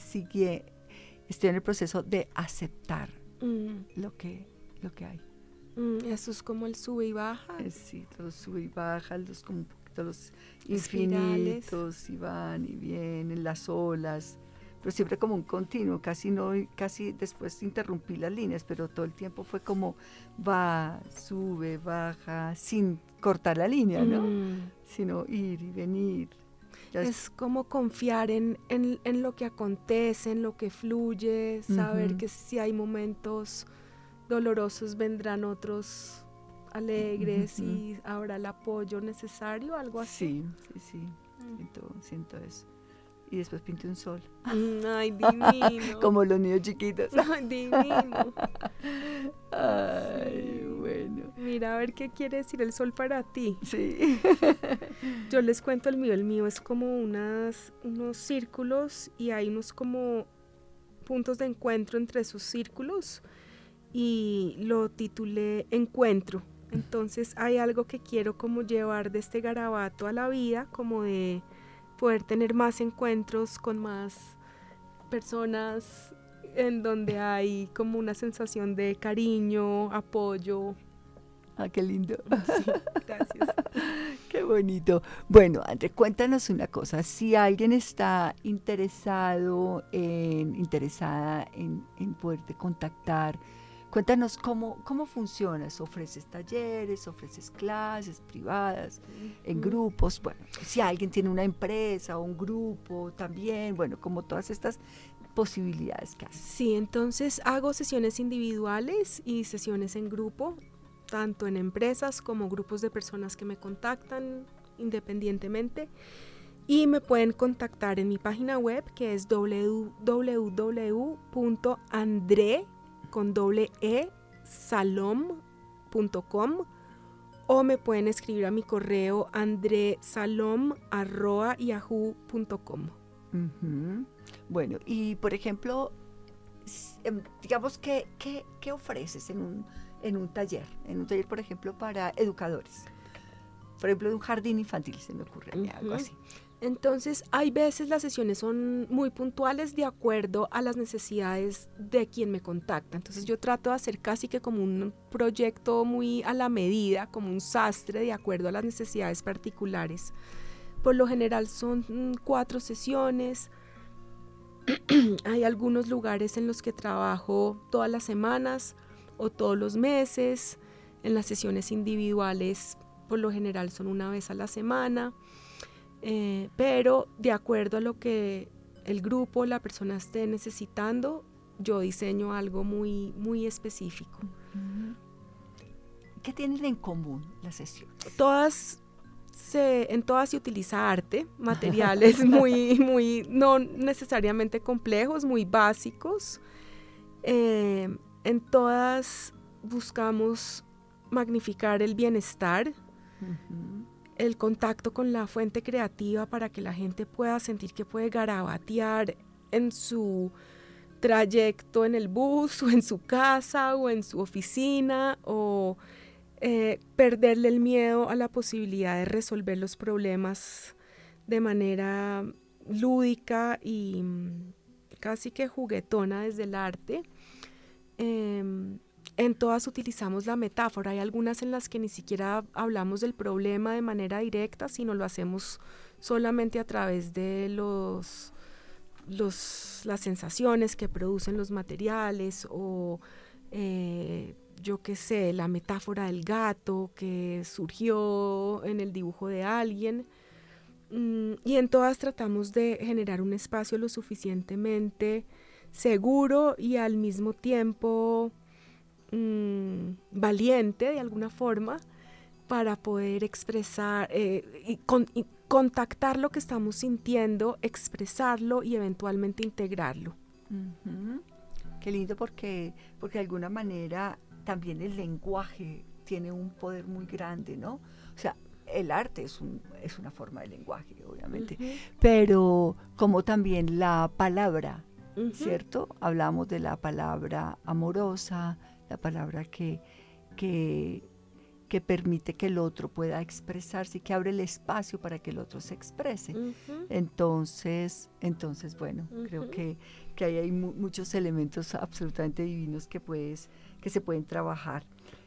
sigue... Estoy en el proceso de aceptar mm. lo que, lo que hay. Mm, eso es como el sube y baja. Eh, sí, los sube y baja, los como un poquito los Espirales. infinitos, y van y vienen, las olas, pero siempre como un continuo, casi no, casi después interrumpí las líneas, pero todo el tiempo fue como va, sube, baja, sin cortar la línea, ¿no? Mm. Sino ir y venir. Ya es- Es como confiar en, en, en lo que acontece, en lo que fluye, saber Ujú. que si hay momentos dolorosos vendrán otros alegres Ujú. y habrá el apoyo necesario, algo así. Sí, sí, sí, Mm. siento, siento eso. Y después pinté un sol, Mm, ay, divino. como los niños chiquitos. Ay, divino. Ay, Sí. bueno. Mira a ver qué quiere decir el sol para ti. Sí. Yo les cuento el mío. El mío es como unas, unos círculos y hay unos como puntos de encuentro entre esos círculos y lo titulé Encuentro. Entonces hay algo que quiero como llevar de este garabato a la vida, como de poder tener más encuentros con más personas en donde hay como una sensación de cariño, apoyo. Ah, qué lindo. Sí, gracias. Qué bonito. Bueno, André, cuéntanos una cosa. Si alguien está interesado en, interesada en, en poderte contactar, cuéntanos cómo, cómo funciona. ¿Ofreces talleres, ofreces clases privadas, en Ujú. grupos? Bueno, si alguien tiene una empresa o un grupo también, bueno, como todas estas posibilidades que hay. Sí, entonces hago sesiones individuales y sesiones en grupo, tanto en empresas como grupos de personas que me contactan independientemente. Y me pueden contactar en mi página web, que es w w w punto andre con doble e salom punto com, o me pueden escribir a mi correo andresalom arroba yahoo punto com. Ujú. Bueno, y por ejemplo, s- em, digamos que, ¿qué, qué ofreces en un, en un taller? En un taller, por ejemplo, para educadores. Por ejemplo, de un jardín infantil, se me ocurre a mí, algo Ujú. así. Entonces, hay veces las sesiones son muy puntuales de acuerdo a las necesidades de quien me contacta. Entonces, yo trato de hacer casi que como un proyecto muy a la medida, como un sastre de acuerdo a las necesidades particulares. Por lo general son mm, cuatro sesiones. Hay algunos lugares en los que trabajo todas las semanas o todos los meses. En las sesiones individuales, por lo general son una vez a la semana. Eh, pero de acuerdo a lo que el grupo, la persona esté necesitando, yo diseño algo muy, muy específico. Ujú. ¿Qué tienen en común las sesiones? Todas se, en todas se utiliza arte, materiales muy, muy, no necesariamente complejos, muy básicos. Eh, en todas buscamos magnificar el bienestar, Ujú. el contacto con la fuente creativa para que la gente pueda sentir que puede garabatear en su trayecto en el bus o en su casa o en su oficina, o eh, perderle el miedo a la posibilidad de resolver los problemas de manera lúdica y mm, casi que juguetona desde el arte. Eh, en todas utilizamos la metáfora. Hay algunas en las que ni siquiera hablamos del problema de manera directa, sino lo hacemos solamente a través de los, los, las sensaciones que producen los materiales, o eh, yo qué sé, la metáfora del gato que surgió en el dibujo de alguien. Mm, y en todas tratamos de generar un espacio lo suficientemente seguro y al mismo tiempo mmm, valiente de alguna forma para poder expresar eh, y, con, y contactar lo que estamos sintiendo, expresarlo y eventualmente integrarlo. Ujú. Qué lindo, porque, porque de alguna manera también el lenguaje tiene un poder muy grande, ¿no? O sea, el arte es, un, es una forma de lenguaje, obviamente, Uh-huh. pero como también la palabra, Uh-huh. ¿cierto? Hablamos de la palabra amorosa, la palabra que, que, que permite que el otro pueda expresarse y que abre el espacio para que el otro se exprese. Uh-huh. Entonces, entonces bueno, Uh-huh. creo que, que ahí hay mu- muchos elementos absolutamente divinos que, puedes, que se pueden trabajar.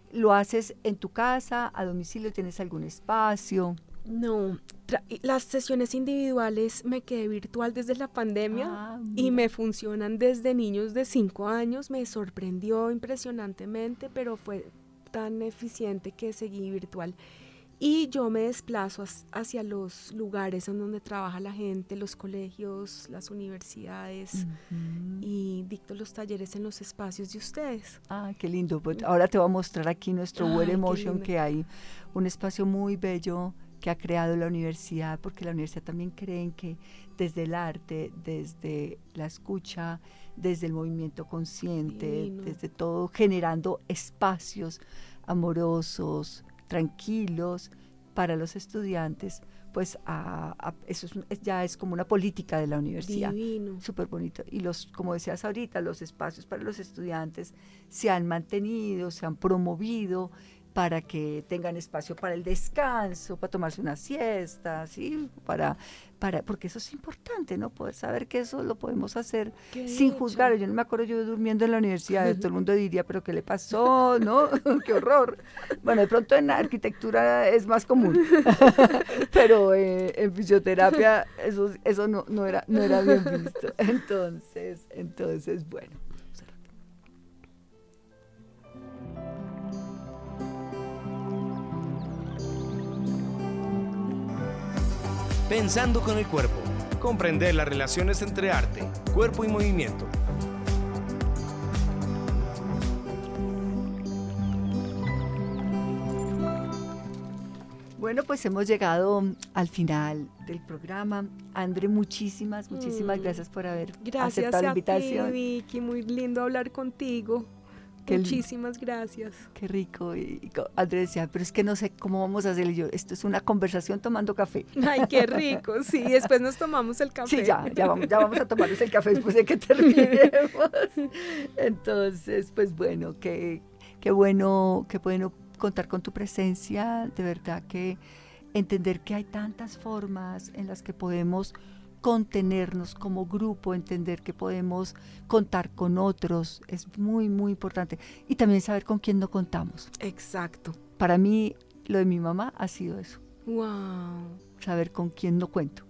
¿Lo haces en tu casa, a domicilio, tienes algún espacio? No, las sesiones individuales me quedé virtual desde la pandemia ah, y me funcionan desde niños de cinco años. Me sorprendió impresionantemente, pero fue tan eficiente que seguí virtual. Y yo me desplazo hacia los lugares en donde trabaja la gente, los colegios, las universidades, uh-huh. y dicto los talleres en los espacios de ustedes. Ah, qué lindo. Pues ahora te voy a mostrar aquí nuestro Word Emotion, que hay un espacio muy bello que ha creado la universidad, porque la universidad también cree que desde el arte, desde la escucha, desde el movimiento consciente, Divino. Desde todo, generando espacios amorosos, tranquilos para los estudiantes, pues a, a, eso es, es, ya es como una política de la universidad. Divino. Súper bonito. Y los, como decías ahorita, los espacios para los estudiantes se han mantenido, se han promovido para que tengan espacio para el descanso, para tomarse una siesta, ¿sí? Para, para, porque eso es importante, ¿no? Poder saber que eso lo podemos hacer Qué sin dicha. Juzgar. Yo no me acuerdo yo durmiendo en la universidad, todo el mundo diría, pero ¿qué le pasó? ¿No? ¡Qué horror! Bueno, de pronto en la arquitectura es más común, pero eh, en fisioterapia eso, eso no, no, era, no era bien visto. Entonces, entonces, bueno. Pensando con el cuerpo, comprender las relaciones entre arte, cuerpo y movimiento. Bueno, pues hemos llegado al final del programa. André, muchísimas, muchísimas mm. gracias por haber gracias aceptado la invitación. Gracias a ti, Vicky, muy lindo hablar contigo. Qué Muchísimas lindo. Gracias. Qué rico. Y, y Andrés decía, pero es que no sé cómo vamos a hacer. Y yo, esto es una conversación tomando café. Ay, qué rico. Sí, después nos tomamos el café. Sí, ya, ya vamos, ya vamos a tomarnos el café después de que terminemos. Entonces, pues bueno, qué, qué bueno, qué bueno contar con tu presencia. De verdad que entender que hay tantas formas en las que podemos contenernos como grupo, entender que podemos contar con otros, es muy, muy importante. Y también saber con quién no contamos. Exacto. Para mí, lo de mi mamá ha sido eso. Wow. Saber con quién no cuento.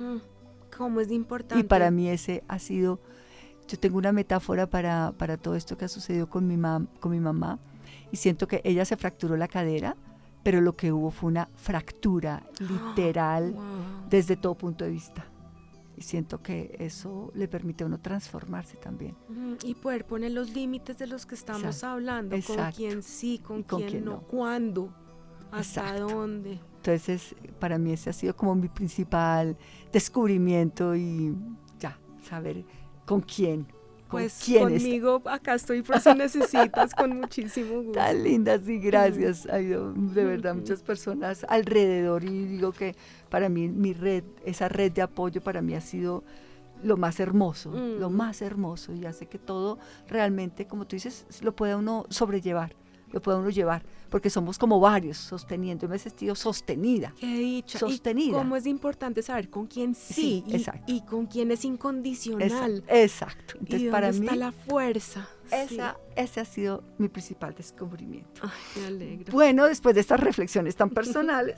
¿Cómo es importante? Y para mí ese ha sido, yo tengo una metáfora para, para todo esto que ha sucedido con mi, mam, con mi mamá, y siento que ella se fracturó la cadera, pero lo que hubo fue una fractura literal wow. desde todo punto de vista. Y siento que eso le permite a uno transformarse también. Y poder poner los límites de los que estamos Exacto. hablando, Exacto. con quién sí, con, con quién, quién no, no, cuándo, hasta Exacto. dónde. Entonces, para mí ese ha sido como mi principal descubrimiento y ya, saber con quién. ¿Con pues quién conmigo está? Acá estoy por si necesitas, con muchísimo gusto. Tan linda, sí, gracias. Ha habido de verdad muchas personas alrededor y digo que para mí mi red, esa red de apoyo para mí ha sido lo más hermoso, mm. lo más hermoso y hace que todo realmente, como tú dices, lo pueda uno sobrellevar, lo pueda uno llevar, porque somos como varios sosteniendo, yo me he sentido sostenida. Qué dicha. Sostenida. Y cómo es importante saber con quién sí, sí y, y con quién es incondicional. Exacto. Exacto. Entonces, y para dónde mí está la fuerza. Esa, sí. Ese ha sido mi principal descubrimiento. Ay, me alegro. Bueno, después de estas reflexiones tan personales,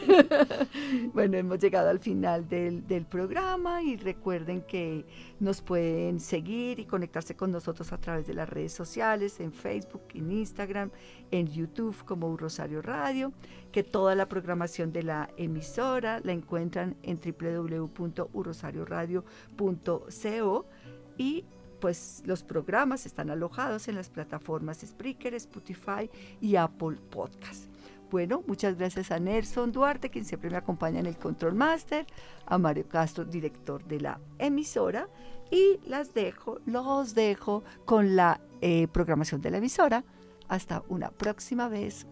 bueno, hemos llegado al final del, del programa y recuerden que nos pueden seguir y conectarse con nosotros a través de las redes sociales, en Facebook, en Instagram, en YouTube como Rosario Radio, que toda la programación de la emisora la encuentran en doble u doble u doble u punto u rosario radio punto co y pues los programas están alojados en las plataformas Spreaker, Spotify y Apple Podcast. Bueno, muchas gracias a Nelson Duarte, quien siempre me acompaña en el Control Master, a Mario Castro, director de la emisora, y las dejo, los dejo con la eh, programación de la emisora. Hasta una próxima vez.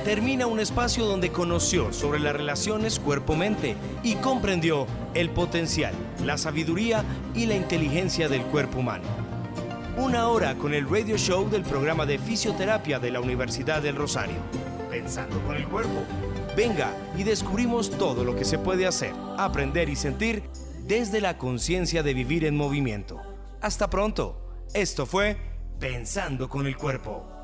termina un espacio donde conoció sobre las relaciones cuerpo-mente y comprendió el potencial, la sabiduría y la inteligencia del cuerpo humano. Una hora con el radio show del programa de fisioterapia de la Universidad del Rosario. Pensando con el cuerpo. Venga y descubrimos todo lo que se puede hacer, aprender y sentir desde la conciencia de vivir en movimiento. Hasta pronto. Esto fue Pensando con el Cuerpo.